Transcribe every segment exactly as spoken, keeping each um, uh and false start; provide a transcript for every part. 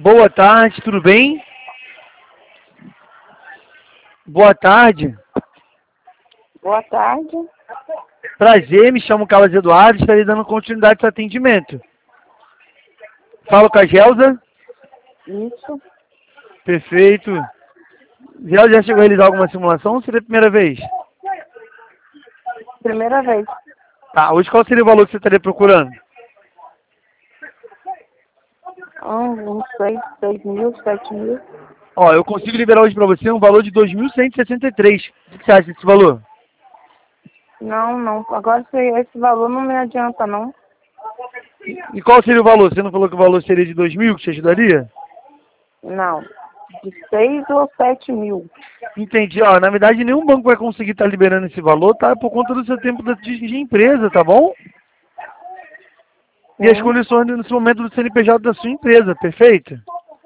Boa tarde, tudo bem? Boa tarde. Boa tarde. Prazer, me chamo Carlos Eduardo, estarei dando continuidade ao seu atendimento. Falo com a Gelza? Isso. Perfeito. Gelza, já chegou a realizar alguma simulação ou seria a primeira vez? Primeira vez. Tá, hoje qual seria o valor que você estaria procurando? Um, não sei, seis mil, sete mil. Ó, eu consigo liberar hoje para você um valor de dois mil cento e sessenta e três. O que você acha desse valor? Não, não. Agora esse, esse valor não me adianta, não. E qual seria o valor? Você não falou que o valor seria de dois mil, que te ajudaria? Não. De seis ou sete mil. Entendi. Ó, na verdade, nenhum banco vai conseguir estar liberando esse valor, tá? Por conta do seu tempo de, de empresa, tá bom? E as Sim. condições nesse momento do C N P J da sua empresa, perfeito?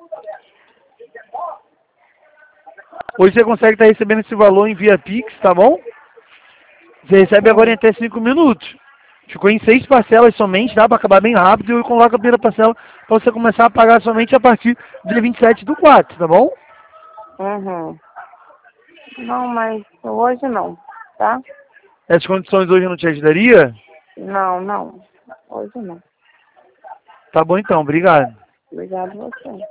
Hoje você consegue estar recebendo esse valor em via Pix, tá bom? Você recebe agora em Sim. até cinco minutos. Ficou em seis parcelas somente, dá para acabar bem rápido e eu coloco a primeira parcela para você começar a pagar somente a partir do dia vinte e sete do quatro, tá bom? Uhum. Não, mas hoje não, tá? Essas condições hoje não te ajudaria? Não, não. Hoje não. Tá bom então, obrigado. Obrigado a você.